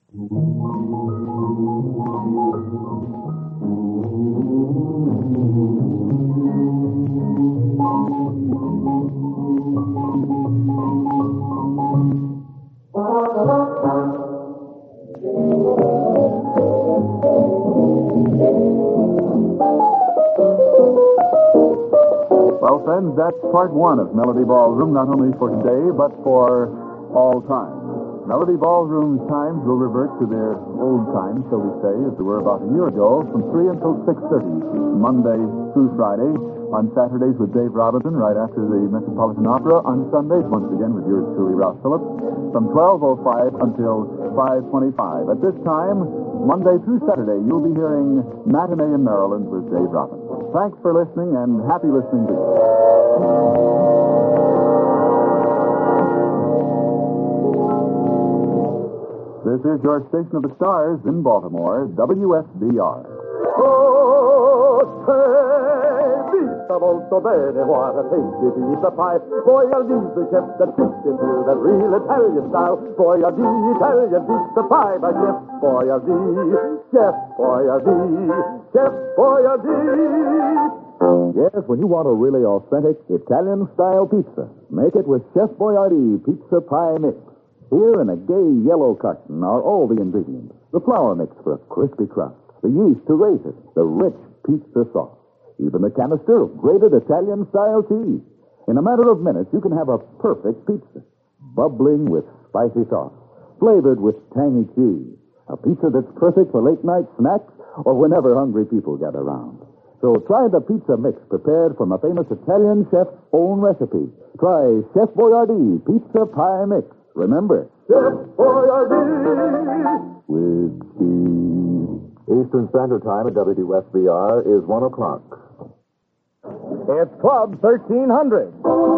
Well, friends, that's part one of Melody Ballroom, not only for today, but for all time. Melody Ballroom times will revert to their old times, shall we say, as they were about a year ago, from 3 until 6:30, Monday through Friday. On Saturdays with Dave Robinson, right after the Metropolitan Opera. On Sundays, once again, with yours truly, Ralph Phillips, from 12:05 until 5:25. At this time, Monday through Saturday, you'll be hearing Matinee in Maryland with Dave Robinson. Thanks for listening, and happy listening to you. This is your station of the stars in Baltimore, WSBR. Molto bene, what a tasty piece of pie. Boyardee, the chef that fixed it to that real Italian style. Boyardee, Italian pizza pie by Chef Boyardee. Chef Boyardee, Chef Boyardee. Yes, when you want a really authentic Italian-style pizza, make it with Chef Boyardee Pizza Pie Mix. Here in a gay yellow carton are all the ingredients. The flour mix for a crispy crust, the yeast to raise it, the rich pizza sauce, even the canister of grated Italian-style cheese. In a matter of minutes, you can have a perfect pizza, bubbling with spicy sauce, flavored with tangy cheese. A pizza that's perfect for late-night snacks or whenever hungry people gather around. So try the pizza mix prepared from a famous Italian chef's own recipe. Try Chef Boyardee Pizza Pie Mix. Remember, Chef Boyardee. with cheese. Eastern Standard Time at WSBR is 1 o'clock. It's Club 1300.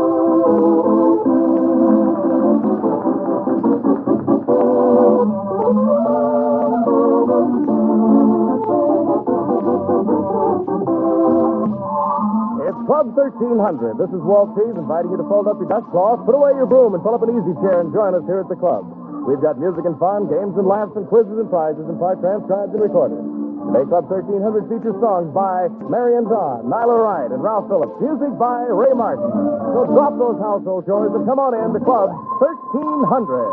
It's Club 1300. This is Walt Tees inviting you to fold up your dust cloth, put away your broom, and pull up an easy chair and join us here at the club. We've got music and fun, games and laughs, and quizzes and prizes, in part transcribed and recorded. Today, Club 1300 features songs by Marion Don, Nyla Wright, and Ralph Phillips. Music by Ray Martin. So drop those household chores and come on in to Club 1300.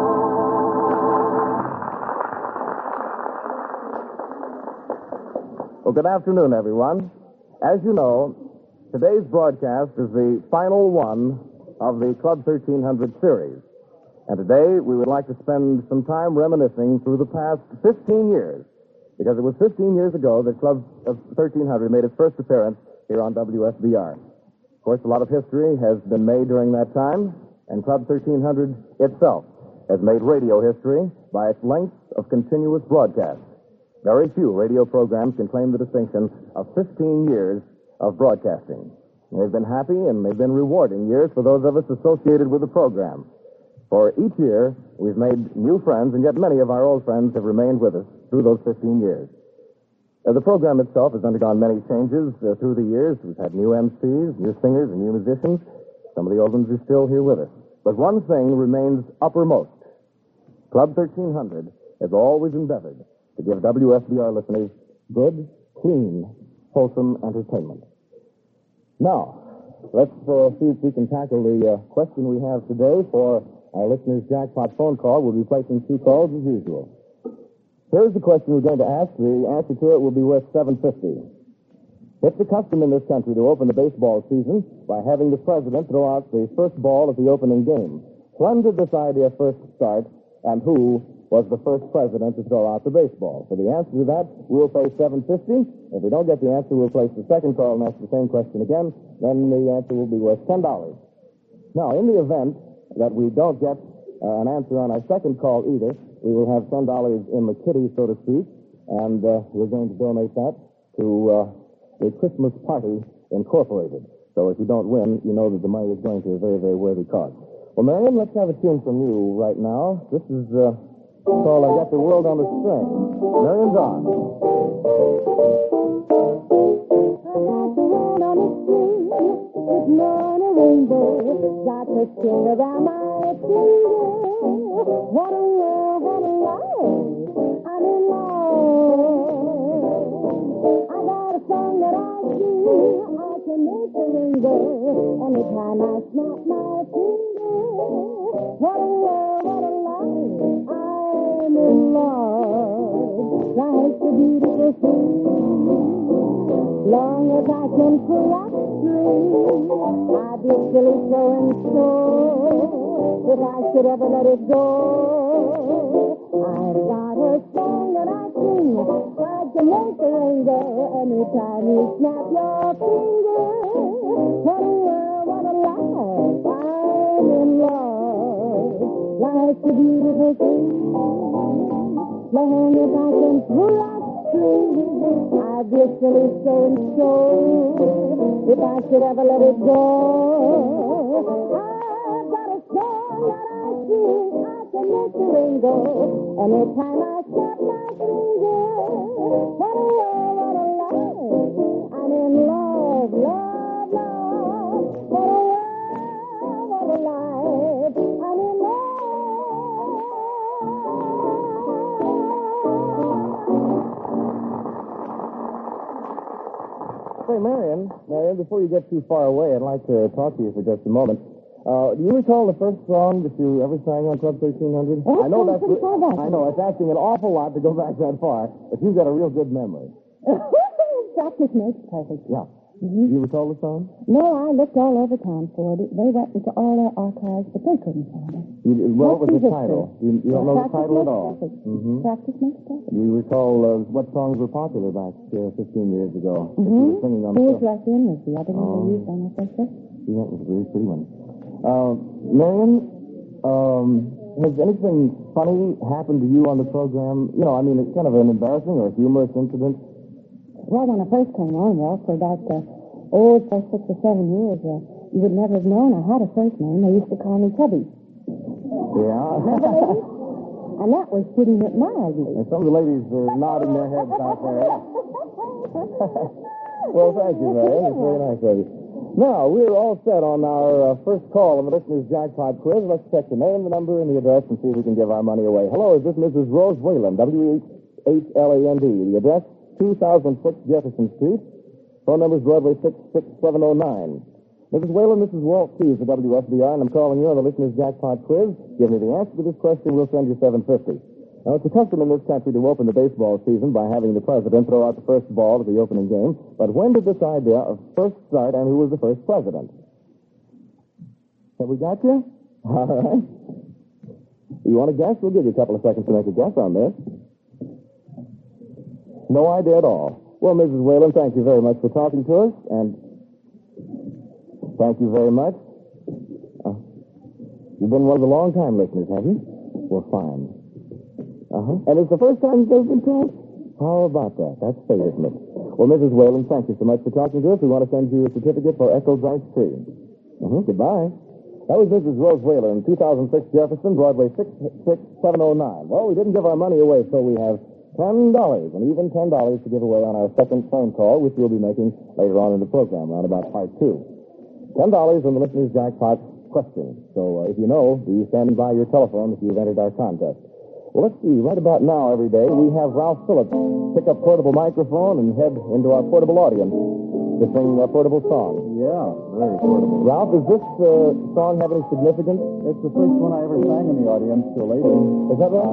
Well, good afternoon, everyone. As you know, today's broadcast is the final one of the Club 1300 series. And today, we would like to spend some time reminiscing through the past 15 years, because it was 15 years ago that Club 1300 made its first appearance here on WSBR. Of course, a lot of history has been made during that time, and Club 1300 itself has made radio history by its length of continuous broadcast. Very few radio programs can claim the distinction of 15 years of broadcasting. They've been happy and they've been rewarding years for those of us associated with the program. For each year, we've made new friends, and yet many of our old friends have remained with us through those 15 years. The program itself has undergone many changes through the years. We've had new MCs, new singers, and new musicians. Some of the old ones are still here with us. But one thing remains uppermost. Club 1300 has always endeavored to give WSBR listeners good, clean, wholesome entertainment. Now, let's see if we can tackle the question we have today for our listeners' jackpot phone call. We'll be placing 2 calls as usual. Here's the question we're going to ask. The answer to it will be worth $7.50. It's the custom in this country to open the baseball season by having the president throw out the first ball at the opening game. When did this idea first start, and who was the first president to throw out the baseball? For the answer to that, we'll pay $7.50. If we don't get the answer, we'll place the second call and ask the same question again. Then the answer will be worth $10. Now, in the event that we don't get an answer on our second call either, we will have $10 in the kitty, so to speak, and we're going to donate that to the Christmas Party Incorporated. So if you don't win, you know that the money is going to a very, very worthy cause. Well, Marion, let's have a tune from you right now. This is called I Got the World on the String. Marion's on. Got the string around my finger. What a world, what a life. finger. Anytime I snap my finger. What a world, what a life. I'm in love. Life's a beautiful thing. Long as I can pull up string, I'd be silly so and so if I should ever let it go. I've got a song that I sing, tried to make the ring go. Anytime you snap your finger, what a world, what a life, I'm in love. Life's a beautiful thing. Long as I can pull up string, I'd be silly so and so if I should ever let it go. I've got a song that I sing, I can make the ring go. Anytime I snap my finger, what a world, what a life. I'm in love, love, love. What a world, what a life. I'm in love. Say, Marion, before you get too far away, I'd like to talk to you for just a moment. Do you recall the first song that you ever sang on Club 1300? Oh, I know that's... pretty far back. I know, it's asking an awful lot to go back that far, but you've got a real good memory. Practice makes perfect. Yeah. Mm-hmm. You recall the song? No, I looked all over town for it. They went into all their archives, but they couldn't find it. What was the History. title? You don't know the Practice title at makes all? perfect. Mm-hmm. Practice makes perfect. Do you recall what songs were popular back 15 years ago? That you Mm-hmm. were singing on the Fools show? Rush In was the other one they used on the first show. Yeah, that was a really pretty one. Marion, has anything funny happened to you on the program? You know, I mean, it's kind of an embarrassing or a humorous incident. Well, when I first came on, for about, for 6 or 7 years, you would never have known I had a first name. They used to call me Tubby. Yeah. Remember, ladies? And that was putting it mildly. And some of the ladies are nodding their heads out there. Well, thank you, Marion. It's very nice of you. Now, we're all set on our first call on the listener's jackpot quiz. Let's check the name, the number, and the address and see if we can give our money away. Hello, is this Mrs. Rose Whalen, W-H-L-A-N-D. The address, 2006 Jefferson Street. Phone number is Broadway 66709. Mrs. Whalen, this is Walt Keys of WFDR, and I'm calling you on the listener's jackpot quiz. Give me the answer to this question, we'll send you $750. Now, it's a custom in this country to open the baseball season by having the president throw out the first ball at the opening game. But when did this idea of first start, and who was the first president? Have we got you? All right. You want to guess? We'll give you a couple of seconds to make a guess on this. No idea at all. Well, Mrs. Whalen, thank you very much for talking to us, and thank you very much. You've been one of the long-time listeners, have you? Well, fine. And it's the first time they've been told? How about that? That's fate, isn't it? Well, Mrs. Whalen, thank you so much for talking to us. We want to send you a certificate for Echo Drive 3. Goodbye. That was Mrs. Rose Whalen, 2006 Jefferson, Broadway 66709. Well, we didn't give our money away, so we have $10, and even $10 to give away on our second phone call, which we'll be making later on in the program, around about part 2. $10 on the listener's jackpot question. So if you know, be standing by your telephone if you've entered our contest. Well, let's see. Right about now, every day, we have Ralph Phillips pick up portable microphone and head into our portable audience to sing a portable song. Yeah, very portable. Ralph, does this song have any significance? It's the first one I ever sang in the audience till later. Is that right?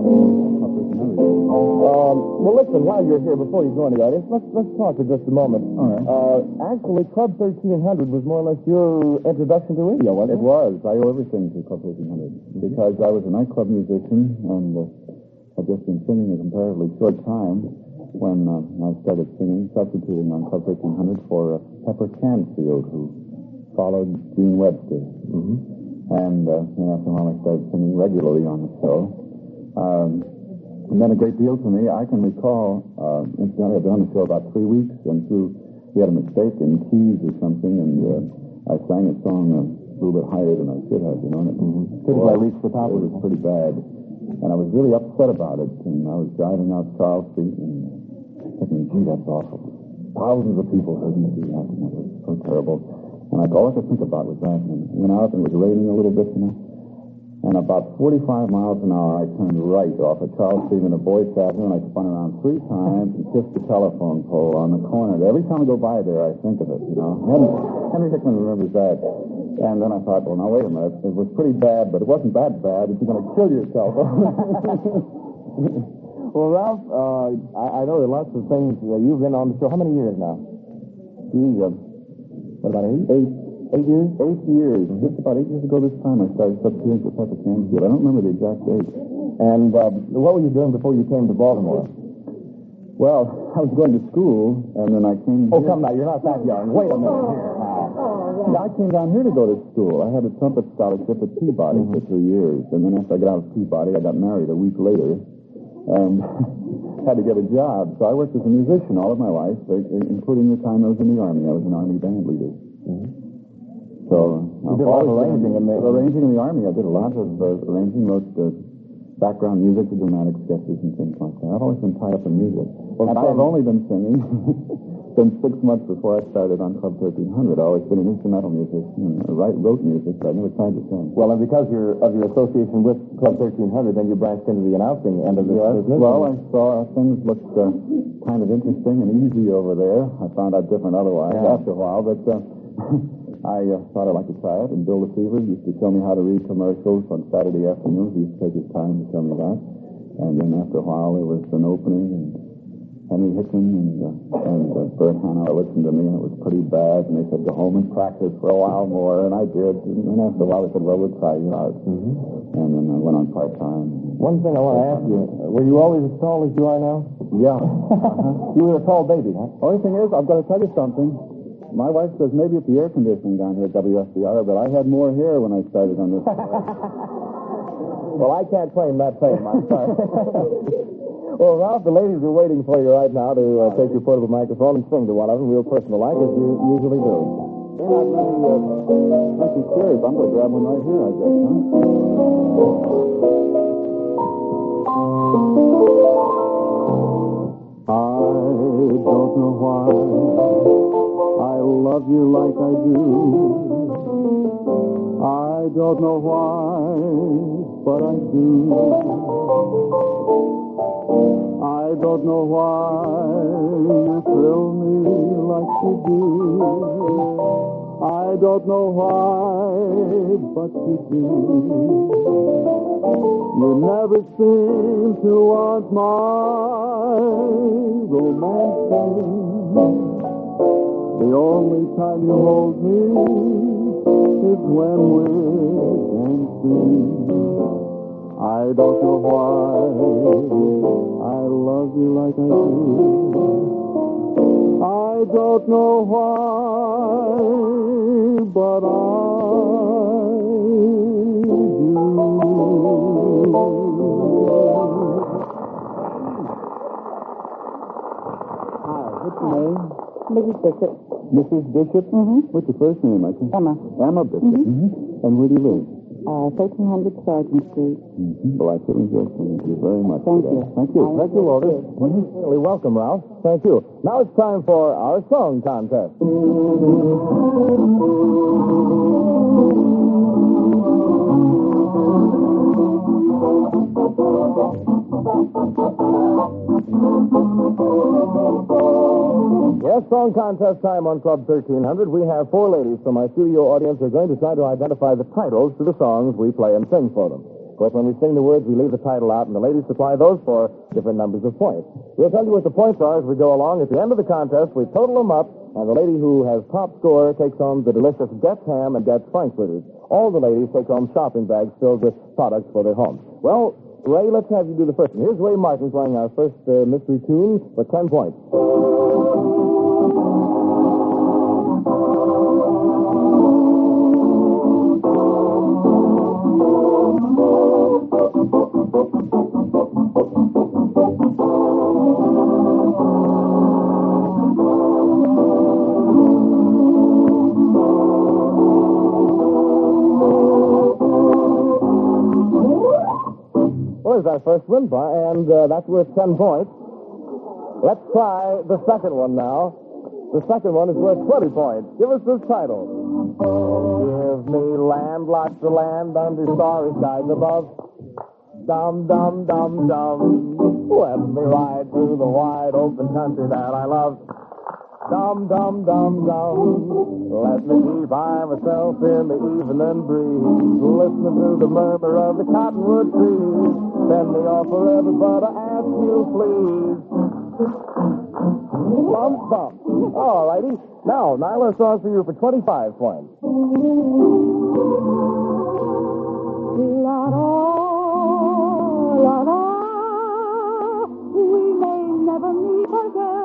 Well, listen, while you're here, before you go in the audience, let's talk for just a moment. All right. Actually, Club 1300 was more or less your introduction to radio, wasn't it? It was. I owe everything to Club 1300 because I was a nightclub musician and I'd just been singing a comparatively short time when I started singing, substituting on Club 1300 for Pepper Canfield, who followed Gene Webster. And after a while I started singing regularly on the show. And then a great deal to me. I can recall, incidentally, I've been on the show about 3 weeks, and we had a mistake in keys or something, and I sang a song a little bit higher than I should have, and it Couldn't I reach the top? It was pretty bad. And I was really upset about it, and I was driving out Charles Street and thinking, gee, that's awful. Thousands of people heard me do that, and it was so terrible. And all I could think about was that. And I went out, and it was raining a little bit, And about 45 miles an hour, I turned right off at Charles Street into Boyce Avenue, and I spun around 3 times and kissed the telephone pole on the corner. Every time I go by there, I think of it, you know. Henry Hickman remembers that. And then I thought, well, now, wait a minute. It was pretty bad, but it wasn't that bad if you're going to kill yourself. Well, Ralph, I know there are lots of things. You've been on the show. How many years now? What, about 8? 8 years? 8 years. Just about 8 years ago this time, I started substituting for Pepper Canfield. I don't remember the exact date. And what were you doing before you came to Baltimore? Well, I was going to school, and then I came... Oh, come now. You're not that young. Wait a minute here now. Yeah, I came down here to go to school. I had a trumpet scholarship at Peabody for 3 years. And then after I got out of Peabody, I got married a week later and had to get a job. So I worked as a musician all of my life, including the time I was in the Army. I was an Army band leader. So you did a lot of arranging in the Army. I did a lot of arranging, wrote background music to dramatic sketches and things like that. I've always been tied up in music. Well, and I've only been singing since 6 months before I started on Club 1300. I've always been an instrumental musician and wrote music, but I never tried to sing. Well, and because of your association with Club 1300, then you branched into the announcing end of this business. Well, I saw things looked kind of interesting and easy over there. I found out different otherwise after a while, but... I thought I'd like to try it, and Bill LeFevre used to show me how to read commercials on Saturday afternoons. He used to take his time to show me that. And then after a while, there was an opening, and Henry Hickman and Bert Hanna listened to me, and it was pretty bad, and they said, go home and practice for a while more, and I did. And then after a while, they said, well, we'll try you out. And then I went on part-time. One thing I want to ask you, were you always as tall as you are now? Yeah. You were a tall baby, huh? Only thing is, I've got to tell you something. My wife says maybe it's the air conditioning down here at WSBR, but I had more hair when I started on this. Well, I can't claim that fame. I'm sorry. Well, Ralph, the ladies are waiting for you right now to take your portable microphone and sing to one of them, real personal-like, as you usually do. They're not many serious. I'm going to grab one right here, I guess, huh? I don't know why I love you like I do. I don't know why, but I do. I don't know why you thrill me like you do. I don't know why, but you do. You never seem to want my romancing. The only time you hold me is when we're dancing. I don't know why I love you like I do. I don't know why, but I do. Hi, what's your name? Mrs. Bishop. Mrs. Bishop? What's your first name, I think? Emma. Emma Bishop. And where do you live? 1300 Sergeant Street. Well, I certainly do. Thank you very much. Thank you. Thank you. Thank you, Walter. Really welcome, Ralph. Thank you. Now it's time for our song contest. Yes, song contest time on Club 1300. We have 4 ladies from our studio audience who are going to try to identify the titles to the songs we play and sing for them. Of course, when we sing the words, we leave the title out, and the ladies supply those for different numbers of points. We'll tell you what the points are as we go along. At the end of the contest, we total them up, and the lady who has top score takes home the delicious Getz ham and Getz frankfurters. All the ladies take home shopping bags filled with products for their homes. Well, Ray, let's have you do the first one. Here's Ray Martin playing our first mystery tune for 10 points. Well, there's our first one, and that's worth 10 points. Let's try the second one now. The second one is worth 20 points. Give us this title. Give give me land, lots of land under starry skies above. Dum, dum, dum, dum. Let me ride through the wide open country that I love. Dum, dum, dum, dum. Let me keep by myself in the evening breeze, listening to the murmur of the cottonwood trees. Send me off forever, but I ask you, please. Bump, bump. All righty. Now, Nyla, a song for you for 25 points. We may never meet again.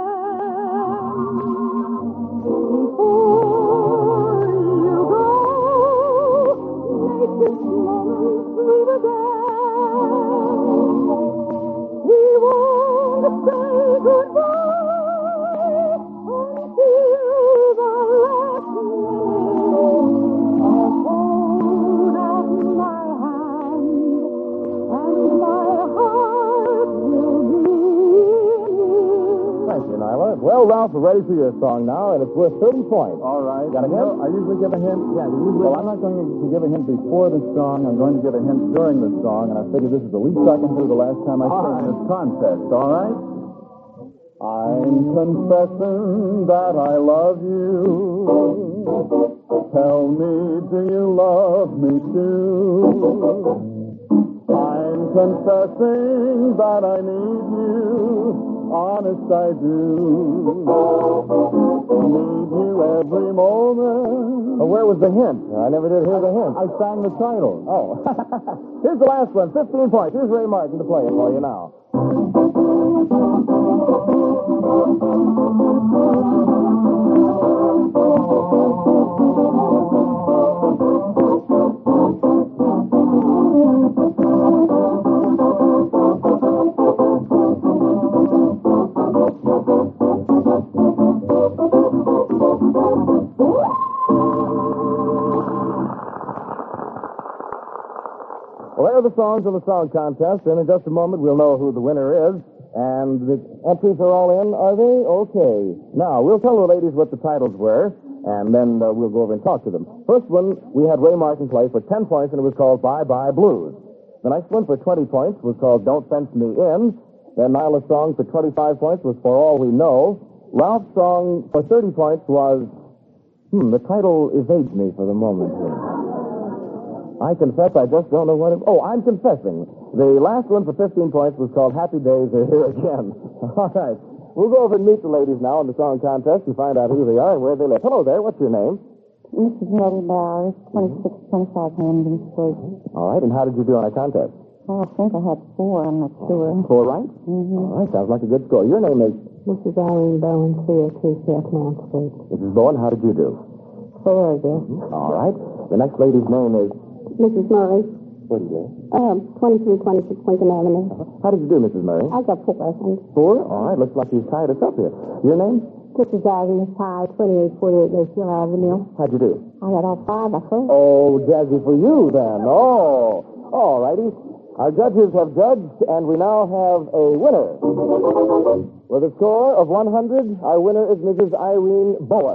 Before you go, make this moment sweet again. We won't say goodbye until the last minute. I'll hold out my hand and my heart will be in you. Thank you, Nyla. Well, Ralph, we're ready for your song now, and it's worth 30 points. All right. Got a hint? I usually give a hint. Yeah, well, I'm not going to give a hint before the song. I'm going to give a hint during the song, and I figure this is the least I can do the last time I sang in this contest. All right? I'm confessing that I love you. Tell me, do you love me too? I'm confessing that I need you. Honest, I do. Need you every moment. Well, where was the hint? I never did hear the hint. I sang the title. Oh. Here's the last one, 15 points. Here's Ray Martin to play it for you now. Well, there are the songs of the song contest, and in just a moment we'll know who the winner is. And the entries are all in, are they? Okay. Now, we'll tell the ladies what the titles were, and then we'll go over and talk to them. First one, we had Ray Martin play for 10 points, and it was called Bye Bye Blues. The next one for 20 points was called Don't Fence Me In. Then Nyla's song for 25 points was For All We Know. Ralph's song for 30 points was, the title evades me for the moment here. I confess I just don't know what it... Oh, I'm confessing. The last one for 15 points was called Happy Days Are Here Again. All right. We'll go over and meet the ladies now in the song contest and find out who they are and where they live. Hello there. What's your name? Mrs. Nettie Bowers, 2625 Hamden Street. All right. And how did you do on our contest? Oh, I think I had 4. I'm not sure. 4 right? Mm-hmm. All right. Sounds like a good score. Your name is? Mrs. Irene Bowen, 302 South Mount Street. Mrs. Bowen, how did you do? 4, I guess. All right. The next lady's name is? Mrs. Murray. What do you do? 2326 Lincoln Avenue. How did you do, Mrs. Murray? I got 4, I think. 4? All right. Looks like you've tied us up here. Your name? Mrs. Irene Pye, 2848 Mayfield Avenue. How'd you do? I got all 5, I think. Oh, Jazzy for you, then. Oh. All righty. Our judges have judged, and we now have a winner. With a score of 100, our winner is Mrs. Irene Bowen.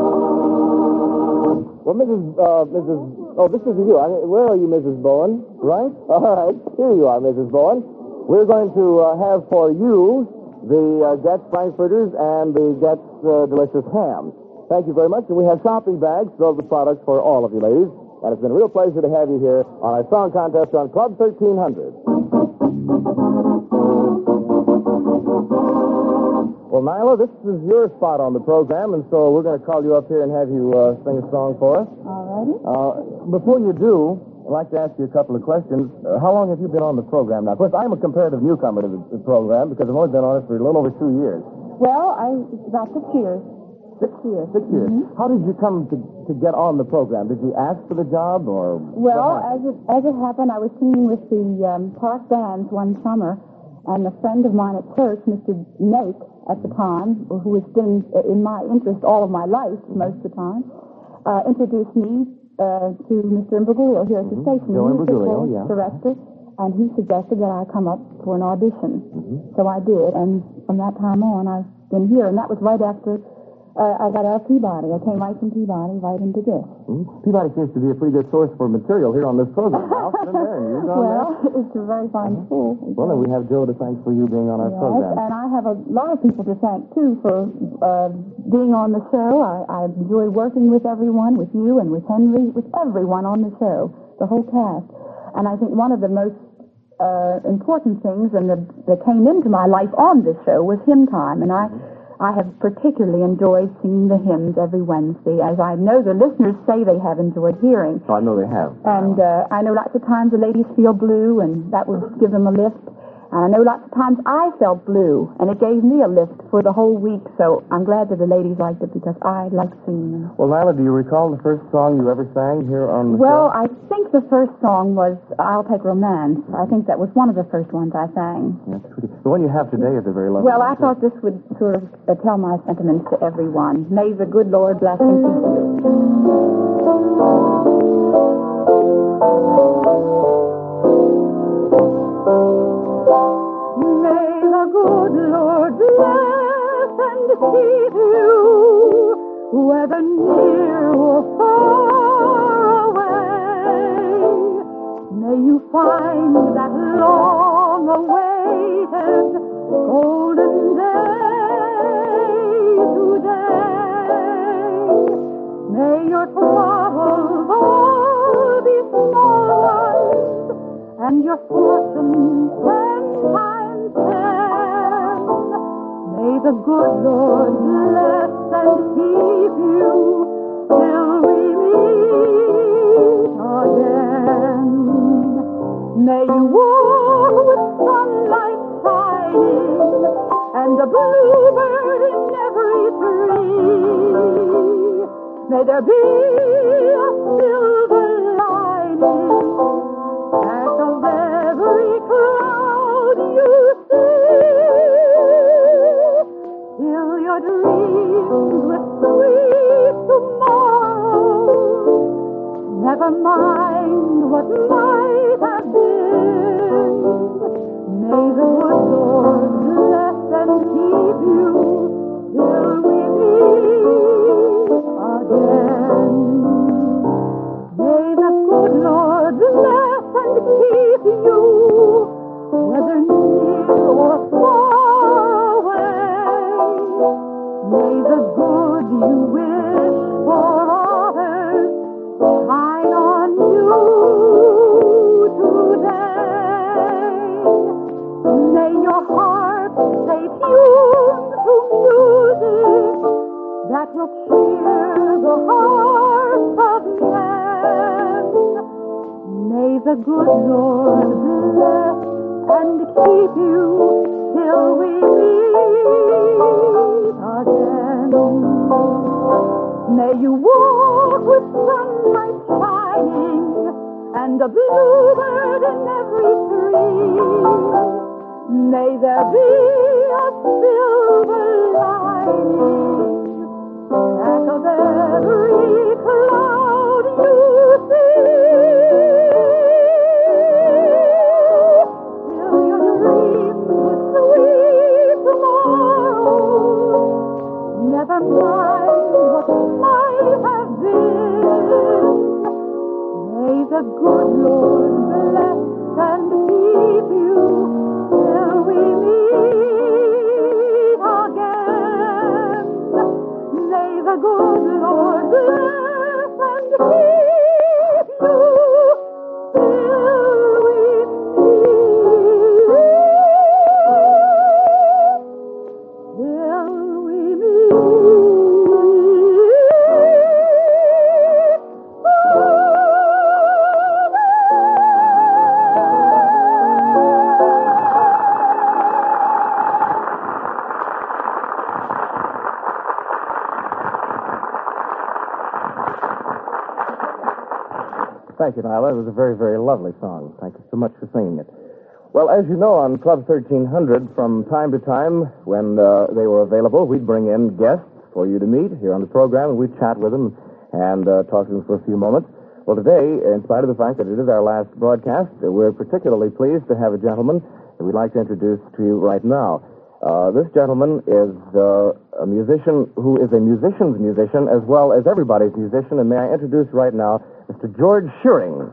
Well, oh, this is you. Where are you, Mrs. Bowen? Right? All right. Here you are, Mrs. Bowen. We're going to have for you the Getz Frankfurters and the Getz Delicious Ham. Thank you very much. And we have shopping bags filled with products for all of you ladies. And it's been a real pleasure to have you here on our song contest on Club 1300. Well, Nyla, this is your spot on the program, and so we're going to call you up here and have you sing a song for us. All righty. Before you do, I'd like to ask you a couple of questions. How long have you been on the program now? Of course, I'm a comparative newcomer to the program because I've only been on it for a little over 2 years. Well, about 6 years. 6 years. 6 years. Mm-hmm. How did you come to get on the program? Did you ask for the job, or? Well, as it happened, I was singing with the park bands one summer, and a friend of mine at church, Mr. Nake, at the time, who has been in my interest all of my life, most of the time, introduced me to Mr. Imbruglia here at the station. Joe He was the Imbruglia, yeah. director, and he suggested that I come up for an audition. So I did, and from that time on, I've been here, and that was right after I got out of Peabody. I came right from Peabody right into this. Peabody seems to be a pretty good source for material here on this program. Ralph, been there and you down Well, it's a very fine school. Well, then we have Joe to thank for you being on our program. And I have a lot of people to thank, too, for being on the show. I enjoy working with everyone, with you and with Henry, with everyone on the show, the whole cast. And I think one of the most important things that came into my life on this show was hymn time. And I have particularly enjoyed singing the hymns every Wednesday, as I know the listeners say they have enjoyed hearing. Oh, I know they have. And I know lots of times the ladies feel blue, and that would give them a lift. And I know lots of times I felt blue, and it gave me a lift for the whole week. So I'm glad that the ladies liked it, because I like singing them. Well, Lila, do you recall the first song you ever sang here on the Well, show? I think the first song was I'll Take Romance. I think that was one of the first ones I sang. That's pretty. The one you have today is a very lovely Well, I one, thought this would sort of tell my sentiments to everyone. May the good Lord bless and keep you. May the good Lord bless and keep you, whether near or far away. May you find that long-awaited golden day today. May your troubles all be small ones, and your fortune 10 times 10. May the good Lord bless and keep you till we meet again. May you walk with sunlight shining and a bluebird in every tree. May there be a silver lining out of every cloud you see. Fill your dreams with sweet tomorrows. Never mind what might have been. May the good Lord bless and keep you till we meet again. May the good Lord bless and keep you, whether near or far away. May the good you wish for others shine on you today. May your heart stay tuned to music that will cheer the hearts of men. May the good Lord bless and keep you till we meet again. May you walk with sunlight shining and a bluebird in every tree. May there be a silver lining out of every cloud you see. Fill your dreams with sweet tomorrows. Never mind what might have been. May the good Lord bless and keep you till we meet again. May the good Lord bless and keep you till we Thank you, Nyla. It was a very, very lovely song. Thank you so much for singing it. Well, as you know, on Club 1300, from time to time, when they were available, we'd bring in guests for you to meet here on the program, and we'd chat with them and talk to them for a few moments. Well, today, in spite of the fact that it is our last broadcast, we're particularly pleased to have a gentleman that we'd like to introduce to you right now. This gentleman is a musician who is a musician's musician as well as everybody's musician. And may I introduce right now Mr. George Shearing.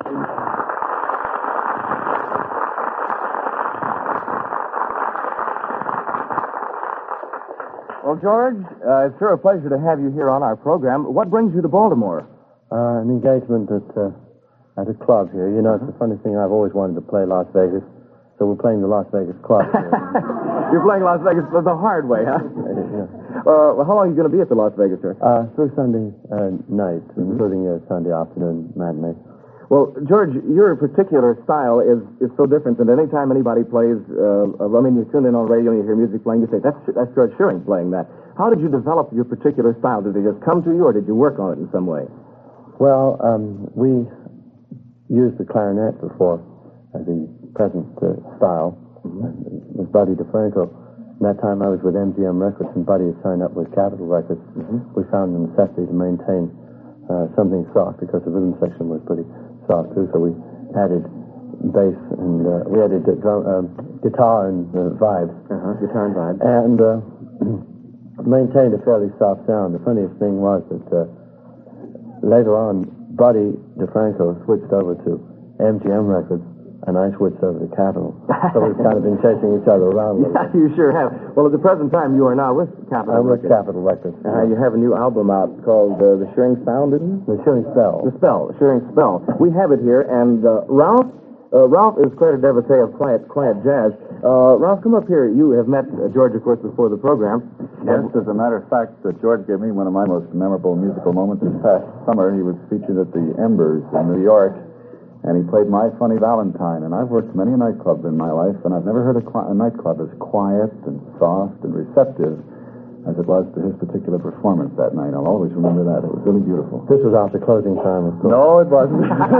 Well, George, it's sure a pleasure to have you here on our program. What brings you to Baltimore? An engagement at a club here. You know, it's a funny thing. I've always wanted to play Las Vegas, so we're playing the Las Vegas club here. You're playing Las Vegas the hard way, huh? Yeah. How long are you going to be at the Las Vegas, sir? Through Sunday night, including a Sunday afternoon matinee. Well, George, your particular style is so different that any time anybody plays, you tune in on radio and you hear music playing, you say, that's George Shearing playing that. How did you develop your particular style? Did it just come to you, or did you work on it in some way? Well, we used the clarinet before the present style. It was Buddy DeFranco. And that time I was with MGM Records, and Buddy had signed up with Capitol Records. We found the necessity to maintain something soft because the rhythm section was pretty soft too, so we added bass and we added guitar and vibes. Guitar and vibes. And maintained a fairly soft sound. The funniest thing was that later on, Buddy DeFranco switched over to MGM Records, and I switched over to Capitol. So we've kind of been chasing each other around a little bit. You sure have. Well, at the present time, you are now with Capitol I'm with Records. Capitol Records. You have a new album out called The Shearing Sound, isn't it? The Shearing Spell. The Spell, Shearing Spell. We have it here, and Ralph is quite a devotee of quiet jazz. Ralph, come up here. You have met George, of course, before the program. Yes, as a matter of fact, George gave me one of my most memorable musical moments this past summer. He was featured at the Embers in New York, and he played My Funny Valentine. And I've worked many nightclubs in my life, and I've never heard a nightclub as quiet and soft and receptive as it was to his particular performance that night. I'll always remember that. It was really beautiful. This was after closing time, of course. No, it wasn't.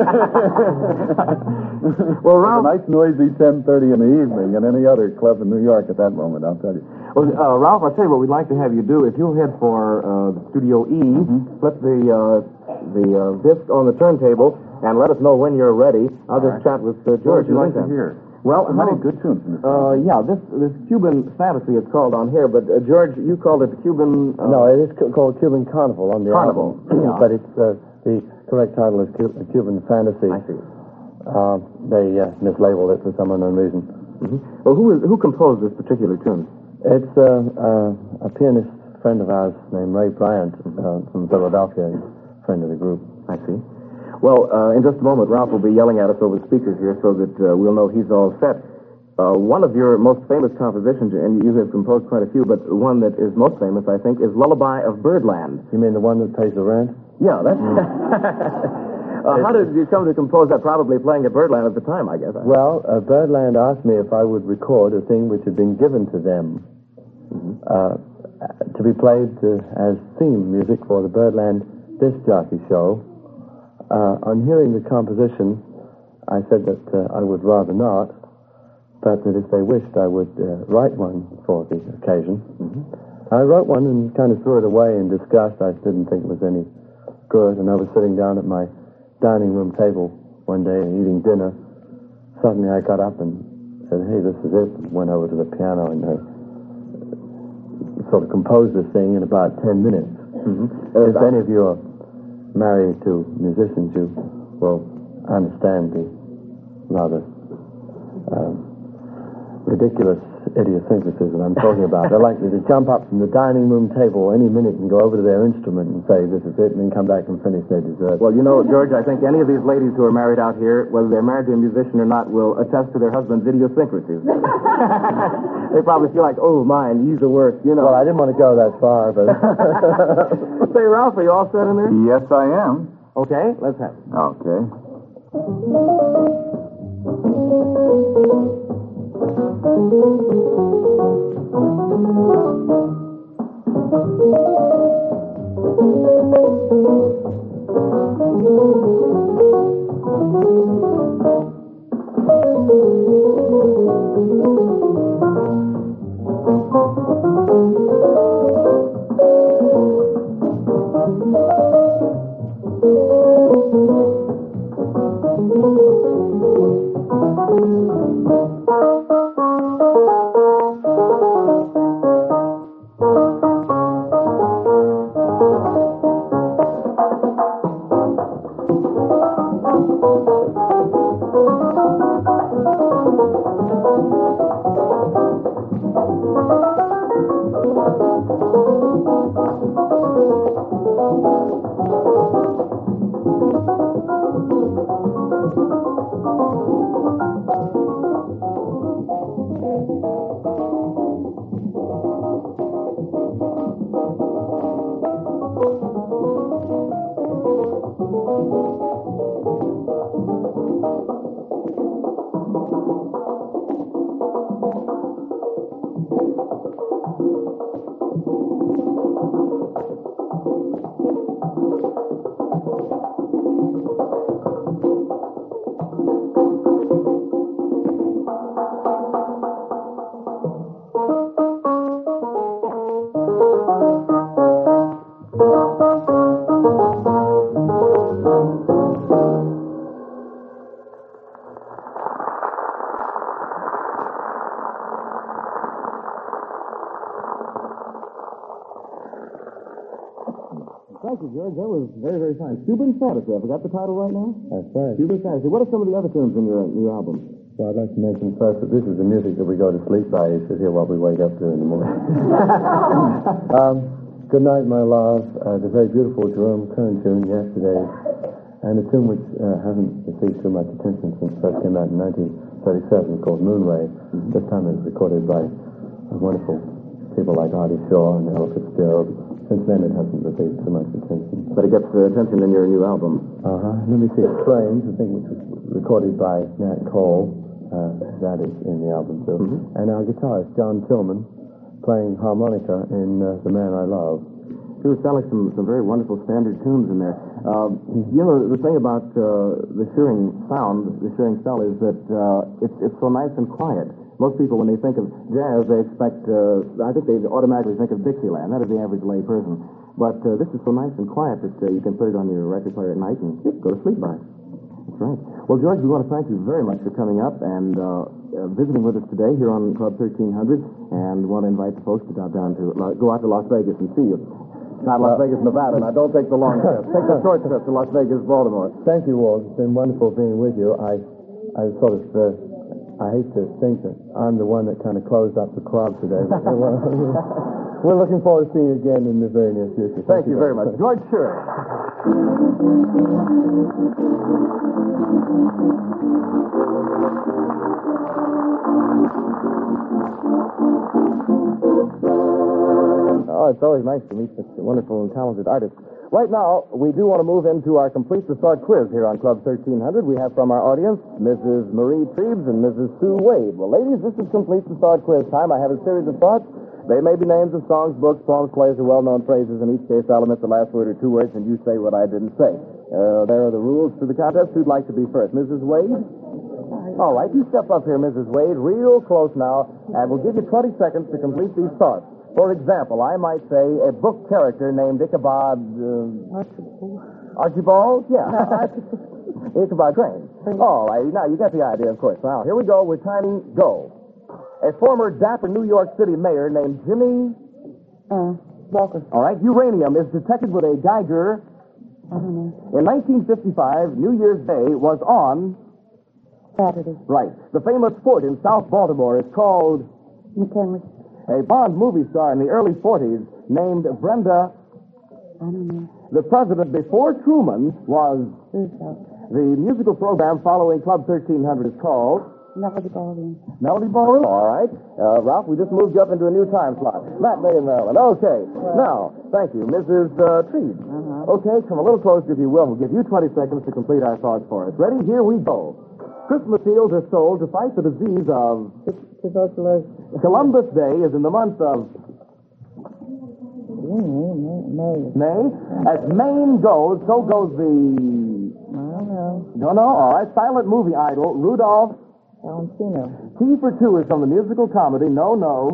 Well, Ralph... It was a nice, noisy 10:30 in the evening in any other club in New York at that moment, I'll tell you. Well, Ralph, I'll tell you what we'd like to have you do. If you'll head for Studio E, flip the disc on the turntable, and let us know when you're ready. I'll just chat with George. What would you like to hear? Well, many good tunes in this. Yeah, this Cuban Fantasy it's called on here, but George, you called it the Cuban... No, it is called Cuban Carnival on the Carnival. album. But it's the correct title is Cuban Fantasy. I see. They mislabeled it for some unknown reason. Well, who composed this particular tune? It's a pianist friend of ours named Ray Bryant from Philadelphia, friend of the group. I see. Well, in just a moment, Ralph will be yelling at us over speakers here so that we'll know he's all set. One of your most famous compositions, and you have composed quite a few, but one that is most famous, I think, is Lullaby of Birdland. You mean the one that pays the rent? Yeah, that's... how did you come to compose that? Probably playing at Birdland at the time, I guess. Well, Birdland asked me if I would record a thing which had been given to them to be played as theme music for the Birdland disc jockey show. On hearing the composition, I said that I would rather not, but that if they wished, I would write one for the occasion. I wrote one and kind of threw it away in disgust. I didn't think it was any good, and I was sitting down at my dining room table one day eating dinner. Suddenly I got up and said, hey, this is it, and went over to the piano and sort of composed this thing in about 10 minutes. If any of you are married to musicians, you will understand the rather ridiculous idiosyncrasies that I'm talking about. They're likely to jump up from the dining room table any minute and go over to their instrument and say, this is it, and then come back and finish their dessert. Well, you know, George, I think any of these ladies who are married out here, whether they're married to a musician or not, will attest to their husband's idiosyncrasies. They probably feel like, oh, mine, he's the worst, you know. Well, I didn't want to go that far, but... Say, Ralph, are you all set in there? Yes, I am. Okay, let's have it. Okay. Thank you, George. That was very, very fine. Cuban Fantasy. I forgot the title right now? That's right. Cuban Fantasy. What are some of the other tunes in your new album? Well, I'd like to mention first that this is the music that we go to sleep by. You should hear what we wake up to in the morning. Good Night, My Love, the very beautiful Jerome Kern tune, Yesterday, and a tune which hasn't received too much attention since it first came out in 1937 called Moonway. This time it was recorded by wonderful people like Artie Shaw and Ella Fitzgerald. Since then it hasn't received too much attention. But it gets attention in your new album. Let me see. Flames, I think, which was recorded by Nat Cole. That is in the album, too. Mm-hmm. And our guitarist, John Tillman, playing harmonica in The Man I Love. Sure, sound like some very wonderful standard tunes in there. You know, the thing about the Shearing sound, the Shearing style, is that it's so nice and quiet. Most people, when they think of jazz, they expect, I think they automatically think of Dixieland. That is the average lay person. But this is so nice and quiet that you can put it on your record player at night and go to sleep by it. That's right. Well, George, we want to thank you very much for coming up and visiting with us today here on Club 1300, and want to invite the folks to go out to Las Vegas and see you. Not Las Vegas, Nevada. Now, don't take the long trip. Take the short trip to Las Vegas, Baltimore. Thank you, Walt. It's been wonderful being with you. I sort of... I hate to think that I'm the one that kind of closed up the crowd today. But, we're looking forward to seeing you again in the very near future. Thank you very much. George Shearing. Oh, it's always nice to meet such wonderful and talented artists. Right now, we do want to move into our Complete the Start quiz here on Club 1300. We have from our audience Mrs. Marie Treves and Mrs. Sue Wade. Well, ladies, this is Complete the Start quiz time. I have a series of thoughts. They may be names of songs, books, poems, plays, or well-known phrases. In each case, I'll omit the last word or two words, and you say what I didn't say. There are the rules to the contest. Who'd like to be first? Mrs. Wade? All right, you step up here, Mrs. Wade, real close now, and we'll give you 20 seconds to complete these thoughts. For example, I might say a book character named Ichabod... Archibald? Yeah. Ichabod Crane. All right, now you get the idea, of course. Now, here we go. We're timing go. A former dapper New York City mayor named Jimmy... Walker. All right, uranium is detected with a Geiger... I don't know. In 1955, New Year's Day was on... Saturday. Right. The famous fort in South Baltimore is called... McKinley. A Bond movie star in the early 40s named Brenda... I don't know. The president before Truman was... Roosevelt. The musical program following Club 1300 is called... Melody Ballroom. Melody Ballroom? All right. Ralph, we just moved you up into a new time slot. Matt May in Maryland. Okay. Now, thank you. Mrs. Treves. Okay, come a little closer if you will. We'll give you 20 seconds to complete our thoughts for us. Ready? Here we go. Christmas seals are sold to fight the disease of... Tuberculosis. Columbus Day is in the month of... May. As Maine goes, so goes the... I don't know. Don't know? All right. Silent movie idol, Rudolph... Valentino. T for two is from the musical comedy No.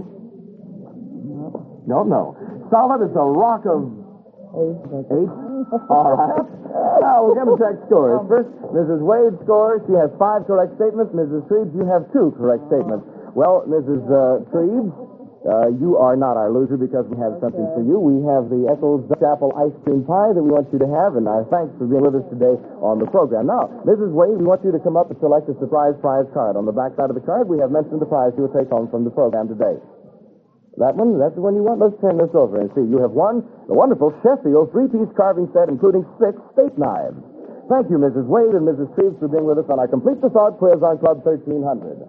Solid is a rock of... Eight. All right. Now, we're going to check scores. First, Mrs. Wade scores. She has 5 correct statements. Mrs. Treves, you have 2 correct statements. Well, Mrs. Treves, you are not our loser because we have something for you. We have the Eccles Apple ice cream pie that we want you to have, and our thanks for being with us today on the program. Now, Mrs. Wade, we want you to come up and select a surprise prize card. On the back side of the card, we have mentioned the prize you will take home from the program today. That one? That's the one you want? Let's turn this over and see. You have won the wonderful Sheffield 3-piece carving set, including 6 steak knives. Thank you, Mrs. Wade and Mrs. Treves, for being with us on our Complete the Thought quiz on Club 1300.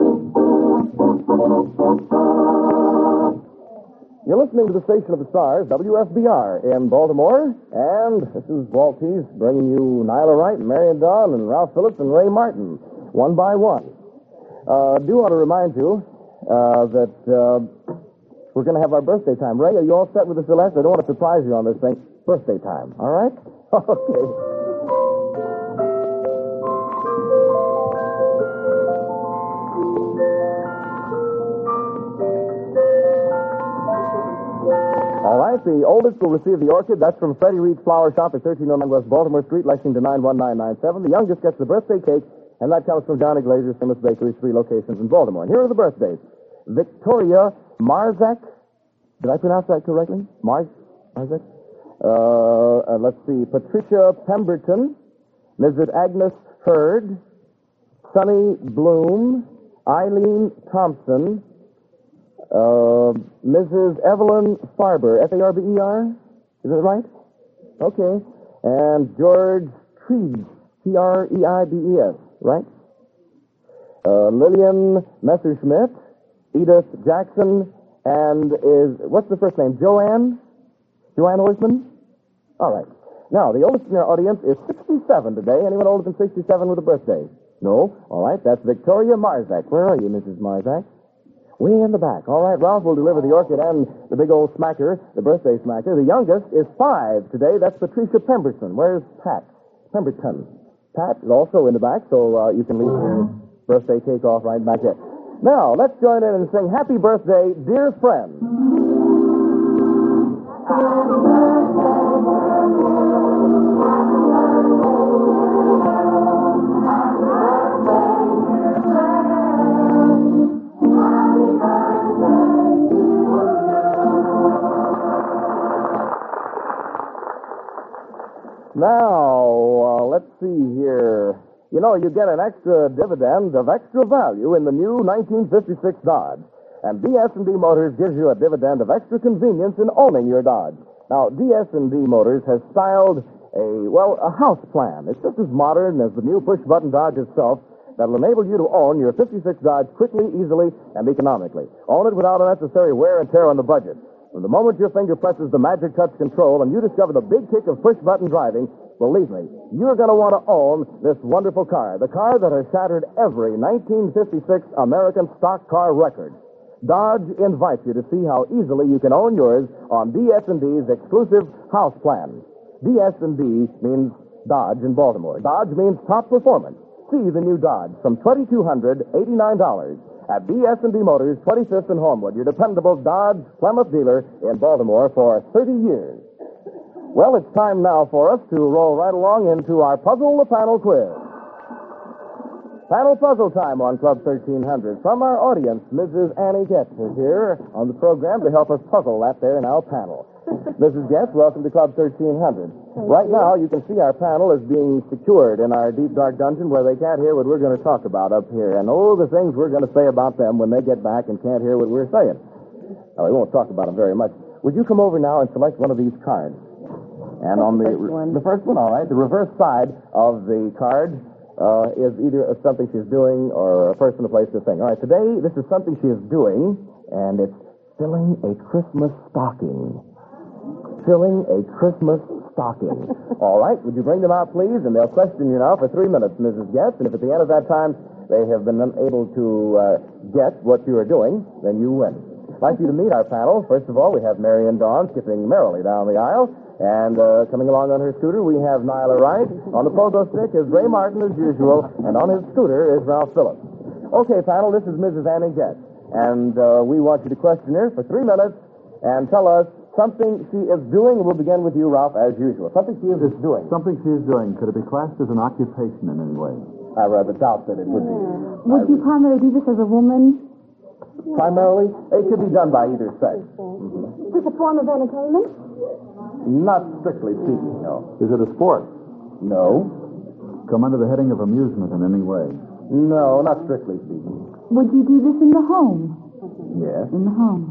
You're listening to the Station of the Stars, WFBR, in Baltimore. And this is Walt Teese bringing you Nyla Wright and Marion Dawn and Ralph Phillips and Ray Martin, one by one. Do want to remind you that we're going to have our birthday time. Ray, are you all set with the Celeste? I don't want to surprise you on this thing. Birthday time, all right? Okay. All right, the oldest will receive the orchid. That's from Freddie Reed's Flower Shop at 1309 West Baltimore Street, Lexington 91997. The youngest gets the birthday cake, and that comes from Johnny Glazer's famous bakery's 3 locations in Baltimore. And here are the birthdays. Victoria Marzak. Did I pronounce that correctly? Marzak? Let's see, Patricia Pemberton, Mrs. Agnes Hurd, Sunny Bloom, Eileen Thompson, Mrs. Evelyn Farber, F-A-R-B-E-R? Is that right? Okay. And George Treibes, T-R-E-I-B-E-S, right? Lillian Messerschmidt, Edith Jackson, and what's the first name? Joanne Horseman? All right. Now, the oldest in our audience is 67 today. Anyone older than 67 with a birthday? No? All right, that's Victoria Marzak. Where are you, Mrs. Marzak? Way in the back. All right, Ralph will deliver the orchid and the big old smacker, the birthday smacker. The youngest is 5 today. That's Patricia Pemberton. Where's Pat? Pemberton. Pat is also in the back, so you can leave your birthday cake off right back there. Now, let's join in and sing Happy Birthday, Dear Friend. Now, let's see here. You know, you get an extra dividend of extra value in the new 1956 Dodge. And DS&D Motors gives you a dividend of extra convenience in owning your Dodge. Now, DS&D Motors has styled a house plan. It's just as modern as the new push-button Dodge itself that'll enable you to own your 56 Dodge quickly, easily, and economically. Own it without unnecessary wear and tear on the budget. From the moment your finger presses the magic touch control and you discover the big kick of push-button driving, believe me, you're going to want to own this wonderful car, the car that has shattered every 1956 American stock car record. Dodge invites you to see how easily you can own yours on DS&D's exclusive house plan. DS&D means Dodge in Baltimore. Dodge means top performance. See the new Dodge from $2,289 at DS&D Motors, 25th and Homewood, your dependable Dodge Plymouth dealer in Baltimore for 30 years. Well, it's time now for us to roll right along into our Puzzle the Panel quiz. Panel puzzle time on Club 1300. From our audience, Mrs. Annie Getz is here on the program to help us puzzle that there in our panel. Mrs. Getz, welcome to Club 1300. Right now, you can see our panel is being secured in our deep, dark dungeon where they can't hear what we're going to talk about up here. And the things we're going to say about them when they get back and can't hear what we're saying. Now, we won't talk about them very much. Would you come over now and select one of these cards? And on the first one, all right, the reverse side of the card is either something she's doing or a person, a place, or a thing. All right, today this is something she is doing, and it's filling a Christmas stocking. Filling a Christmas stocking. All right, would you bring them out, please? And they'll question you now for 3 minutes, Mrs. Getz. And if at the end of that time they have been unable to get what you are doing, then you win. I'd like you to meet our panel. First of all, we have Marion Dawn skipping merrily down the aisle. And coming along on her scooter, we have Nyla Wright. On the pogo stick is Ray Martin, as usual. And on his scooter is Ralph Phillips. Okay, panel, this is Mrs. Annie Getz. And we want you to question her for 3 minutes and tell us something she is doing. We'll begin with you, Ralph, as usual. Something she is doing. Something she is doing. Could it be classed as an occupation in any way? I rather doubt that it would be. Would you primarily do this as a woman? Primarily? It could be done by either sex. Is this a form of entertainment? Not strictly speaking, no. Is it a sport? No. Come under the heading of amusement in any way? No, not strictly speaking. Would you do this in the home? Yes. In the home.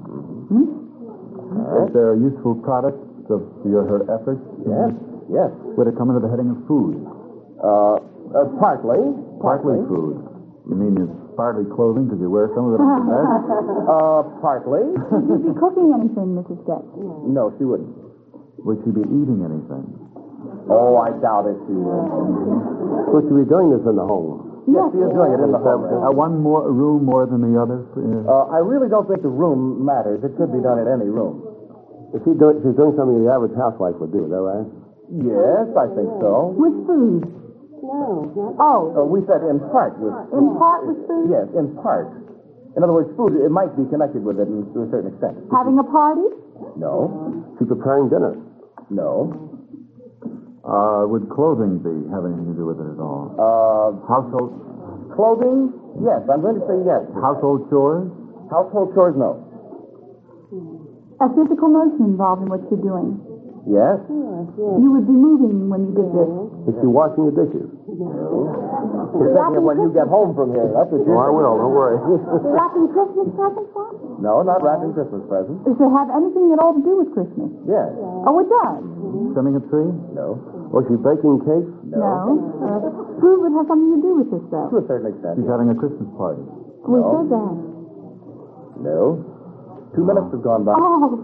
Is there a useful product of her efforts? Yes. Yes. Would it come under the heading of food? Partly. Partly food. You mean it's partly clothing because you wear some of it on your back? Partly. Would you be cooking anything, Mrs. Getz? No, she wouldn't. Would she be eating anything? Oh, I doubt it, she would. Would she be doing this in the home? Yes, she is doing it in the home. One more room more than the other? I really don't think the room matters. It could be done in any room. She's doing something the average housewife would do, is that right? Yes, I think so. With food? No. We said in part with food. In part with food? Yes, in part. In other words, food, it might be connected with it to a certain extent. Having a party? No. She's preparing dinner? No. Would clothing have anything to do with it at all? Household? Clothing? Yes, I'm going to say yes. Household chores? Household chores, no. A physical motion involved in what you're doing? Yes? You would be moving when you did this. Is she washing the dishes? You're thinking of when you get home from here. That's what you're I will, don't worry. You're wrapping Christmas presents, Bob? No, not wrapping Christmas presents. Does it have anything at all to do with Christmas? Yes. Oh, it does? Trimming a tree? No. Was she baking cakes? No. Prove it has something to do with this, though. To a certain extent. She's having a Christmas party. We said that. No. 2 minutes have gone by. Oh.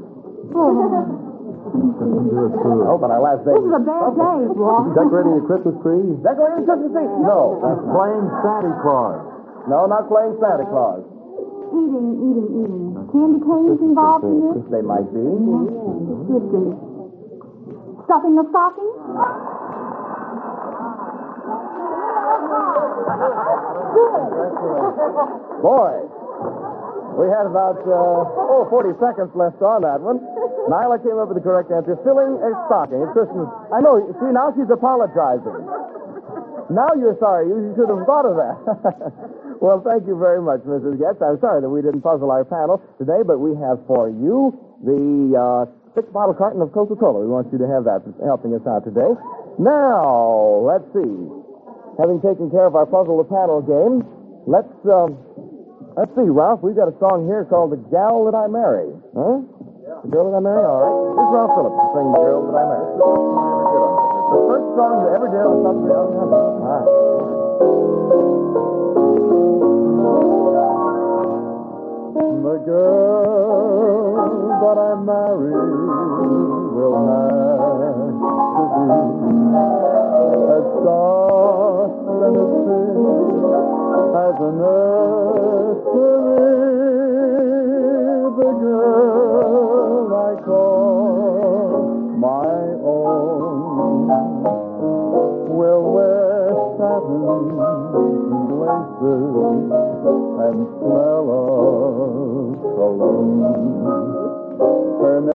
Oh, but our last day. This is a bad day, Ross. Decorating a Christmas tree? Decorating a Christmas tree? No. Playing Santa Claus. No, not playing Santa Claus. Eating. Candy canes involved in this? They might be. Let's see. Stuffing a stocking? Boy, we had about 40 seconds left on that one. Nyla came up with the correct answer. Filling a stocking. It's Christmas. I know. See, now she's apologizing. Now you're sorry. You should have thought of that. Well, thank you very much, Mrs. Getz. I'm sorry that we didn't puzzle our panel today, but we have for you the 6-bottle carton of Coca-Cola. We want you to have that helping us out today. Now, let's see. Having taken care of our puzzle the panel game, let's see, Ralph. We've got a song here called "The Gal That I Marry." Huh? The Girl That I Marry? All right. Here's Ralph Phillips to sing "The Girl That I Marry." The first song you ever did on something else. All right. The girl that I marry will have to be as soft and as sweet as a nursery. The girl I call my own will wear satin and laces and smell of cologne. Her